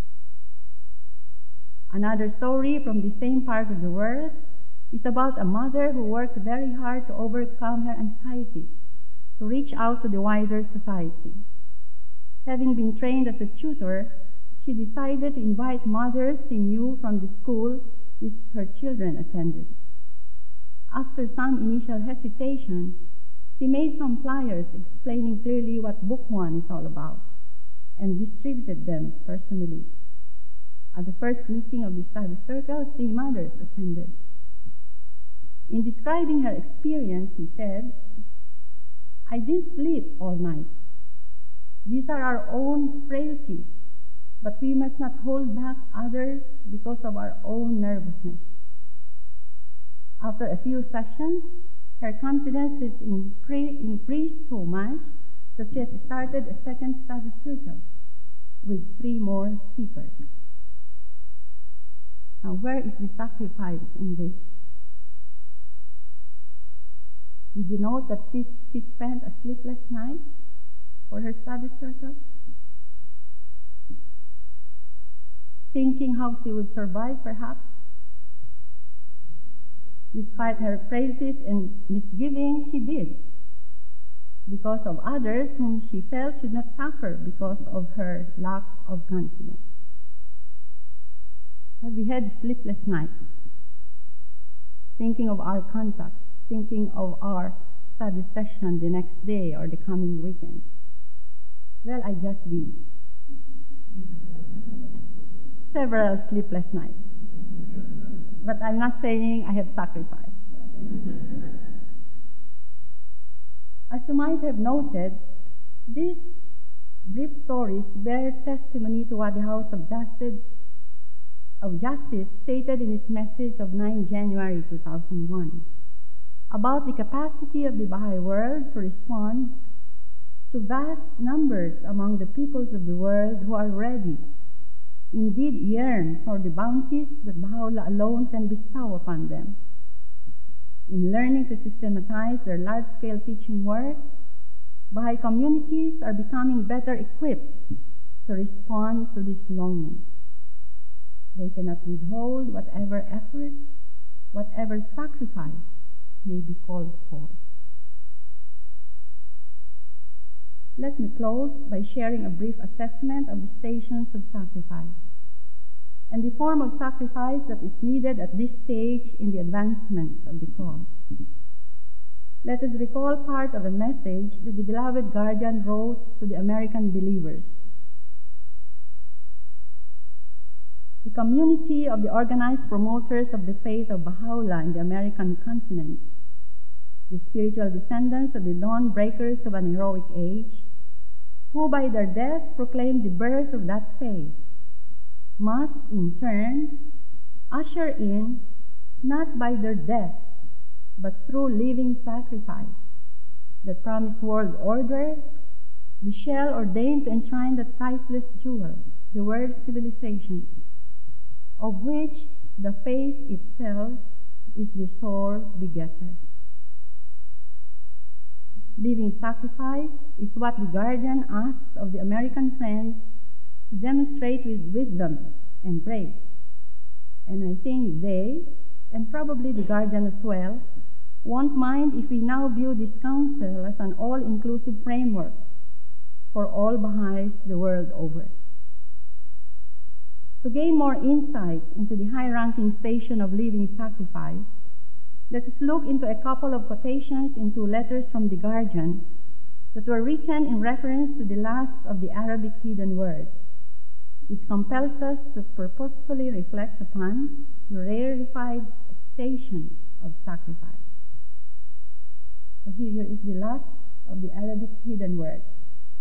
Another story from the same part of the world is about a mother who worked very hard to overcome her anxieties, to reach out to the wider society. Having been trained as a tutor, she decided to invite mothers she knew from the school which her children attended. After some initial hesitation, she made some flyers explaining clearly what Book One is all about and distributed them personally. At the first meeting of the study circle, 3 mothers attended. In describing her experience, she said, "I didn't sleep all night. These are our own frailties, but we must not hold back others because of our own nervousness." After a few sessions, her confidence has increased so much that she has started a second study circle with 3 more seekers. Now, where is the sacrifice in this? Did you note that she spent a sleepless night for her study circle? Thinking how she would survive, perhaps? Despite her frailties and misgivings, she did, because of others whom she felt should not suffer because of her lack of confidence. Have we had sleepless nights? Thinking of our contacts, thinking of our study session the next day or the coming weekend? Well, I just did. Several sleepless nights. But I'm not saying I have sacrificed. As you might have noted, these brief stories bear testimony to what the House of Justice stated in its message of 9 January 2001 about the capacity of the Baha'i world to respond to vast numbers among the peoples of the world who are ready, indeed yearn for the bounties that Baha'u'llah alone can bestow upon them. In learning to systematize their large-scale teaching work, Baha'i communities are becoming better equipped to respond to this longing. They cannot withhold whatever effort, whatever sacrifice may be called for. Let me close by sharing a brief assessment of the stations of sacrifice and the form of sacrifice that is needed at this stage in the advancement of the cause. Let us recall part of a message that the beloved guardian wrote to the American believers. The community of the organized promoters of the faith of Baha'u'llah in the American continent, the spiritual descendants of the dawn breakers of an heroic age, who by their death proclaimed the birth of that faith, must in turn usher in, not by their death, but through living sacrifice, the promised world order, the shell ordained to enshrine that priceless jewel, the world civilization, of which the faith itself is the sole begetter. Living sacrifice is what the guardian asks of the American friends to demonstrate with wisdom and grace. And I think they, and probably the guardian as well, won't mind if we now view this council as an all-inclusive framework for all Baha'is the world over. To gain more insight into the high-ranking station of living sacrifice, let us look into a couple of quotations in 2 letters from the guardian that were written in reference to the last of the Arabic hidden words, which compels us to purposefully reflect upon the rarefied stations of sacrifice. So here is the last of the Arabic hidden words.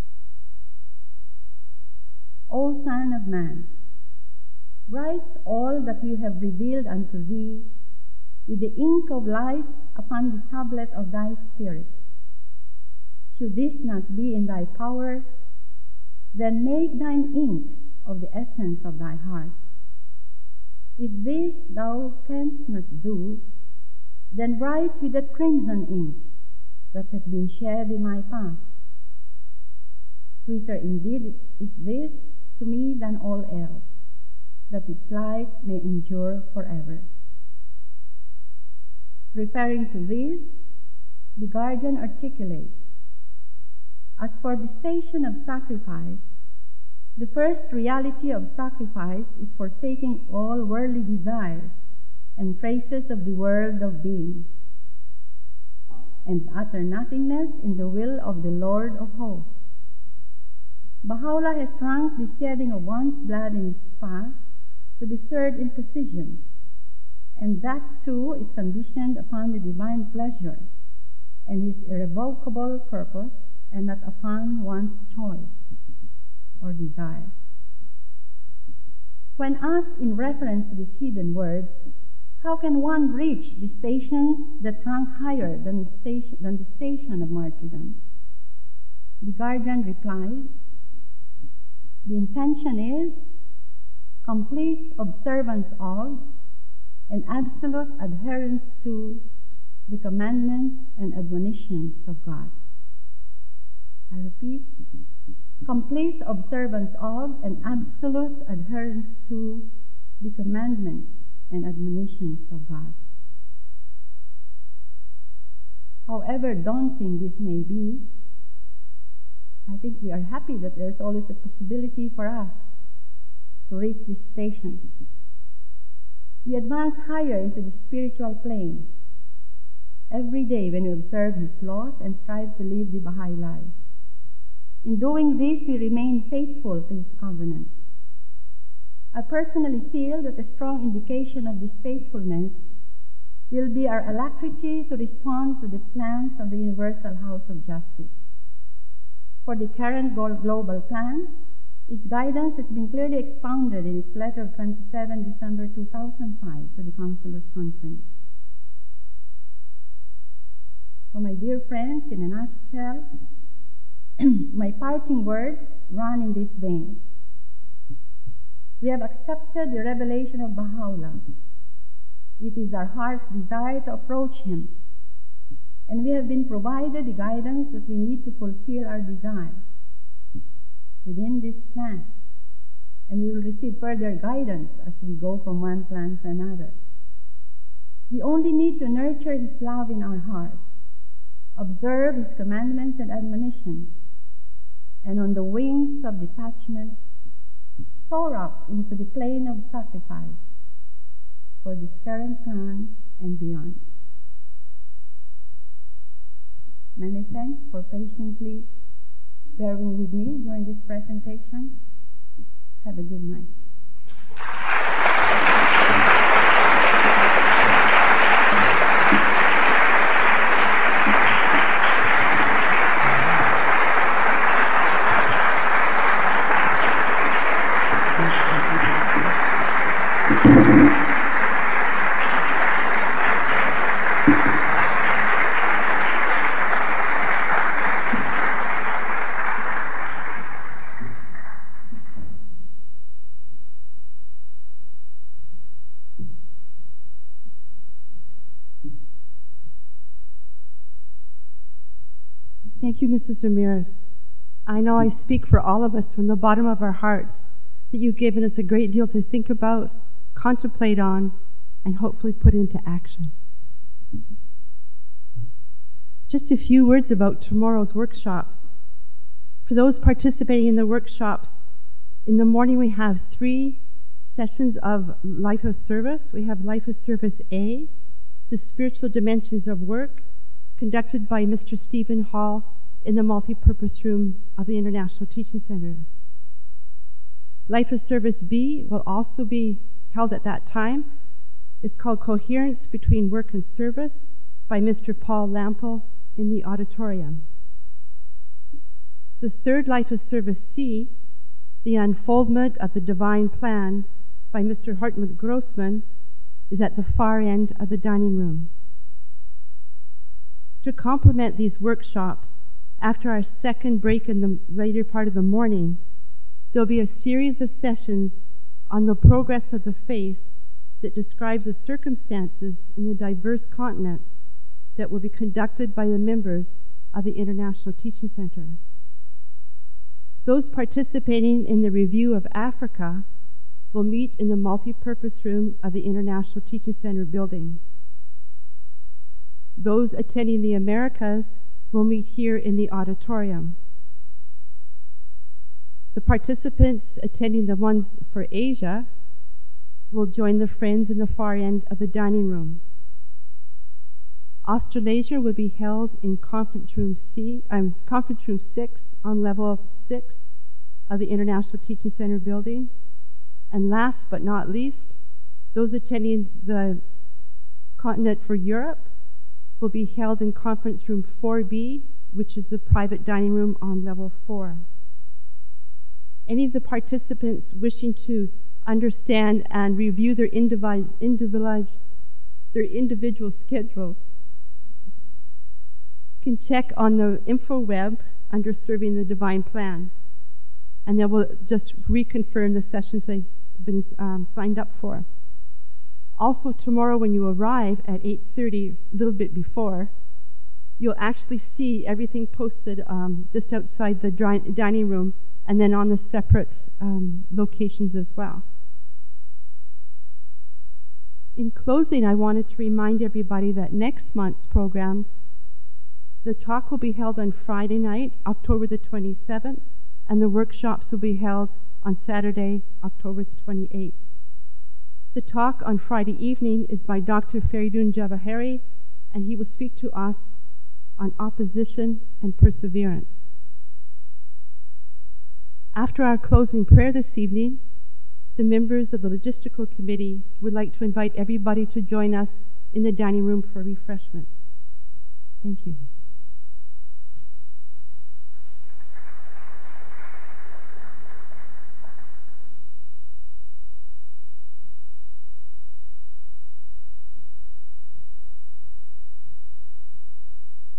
O Son of Man, write all that we have revealed unto thee with the ink of light upon the tablet of thy spirit. Should this not be in thy power, then make thine ink of the essence of thy heart. If this thou canst not do, then write with that crimson ink that hath been shed in my path. Sweeter indeed is this to me than all else, that its light may endure forever. Referring to this, the guardian articulates, as for the station of sacrifice, the first reality of sacrifice is forsaking all worldly desires and traces of the world of being, and utter nothingness in the will of the Lord of hosts. Baha'u'llah has ranked the shedding of one's blood in his path to be third in position, and that too is conditioned upon the divine pleasure and his irrevocable purpose, and not upon one's choice or desire. When asked in reference to this hidden word, how can one reach the stations that rank higher than the station of martyrdom? The guardian replied, the intention is complete observance of and absolute adherence to the commandments and admonitions of God. I repeat, complete observance of and absolute adherence to the commandments and admonitions of God. However daunting this may be, I think we are happy that there's always a possibility for us to reach this station. we advance higher into the spiritual plane every day when we observe His laws and strive to live the Baha'i life. In doing this, we remain faithful to His covenant. I personally feel that a strong indication of this faithfulness will be our alacrity to respond to the plans of the Universal House of Justice. For the current global plan, its guidance has been clearly expounded in its letter of 27 December 2005 to the Councilors' Conference. So, my dear friends, in a nutshell, my parting words run in this vein. We have accepted the revelation of Baha'u'llah. It is our heart's desire to approach Him, and we have been provided the guidance that we need to fulfill our desire within this plan, and we will receive further guidance as we go from one plan to another. We only need to nurture His love in our hearts, observe His commandments and admonitions, and on the wings of detachment, soar up into the plane of sacrifice for this current plan and beyond. Many thanks for patiently bearing with me during this presentation. Have a good night.
Thank you, Mrs. Ramirez. I know I speak for all of us from the bottom of our hearts that you've given us a great deal to think about, contemplate on, and hopefully put into action. Just a few words about tomorrow's workshops. For those participating in the workshops, in the morning we have 3 sessions of Life of Service. We have Life of Service A, the Spiritual Dimensions of Work, conducted by Mr. Stephen Hall in the multipurpose room of the International Teaching Center. Life of Service B will also be held at that time. It's called Coherence Between Work and Service by Mr. Paul Lample in the auditorium. The third Life of Service C, The Unfoldment of the Divine Plan by Mr. Hartmut Grossman, is at the far end of the dining room. To complement these workshops, after our second break in the later part of the morning, there'll be a series of sessions on the progress of the faith that describes the circumstances in the diverse continents that will be conducted by the members of the International Teaching Center. Those participating in the review of Africa will meet in the multipurpose room of the International Teaching Center building. Those attending the Americas will meet here in the auditorium. The participants attending the ones for Asia will join the friends in the far end of the dining room. Australasia will be held in Conference Room 6 on level 6 of the International Teaching Center building. And last but not least, those attending the continent for Europe will be held in Conference Room 4B, which is the private dining room on level 4. Any of the participants wishing to understand and review their individual schedules can check on the info web under Serving the Divine Plan, and they will just reconfirm the sessions they've been signed up for. Also, tomorrow when you arrive at 8:30, a little bit before, you'll actually see everything posted just outside the dining room and then on the separate locations as well. In closing, I wanted to remind everybody that next month's program, the talk will be held on Friday night, October the 27th, and the workshops will be held on Saturday, October the 28th. The talk on Friday evening is by Dr. Feridun Javaheri, and he will speak to us on opposition and perseverance. After our closing prayer this evening, the members of the Logistical Committee would like to invite everybody to join us in the dining room for refreshments. Thank you.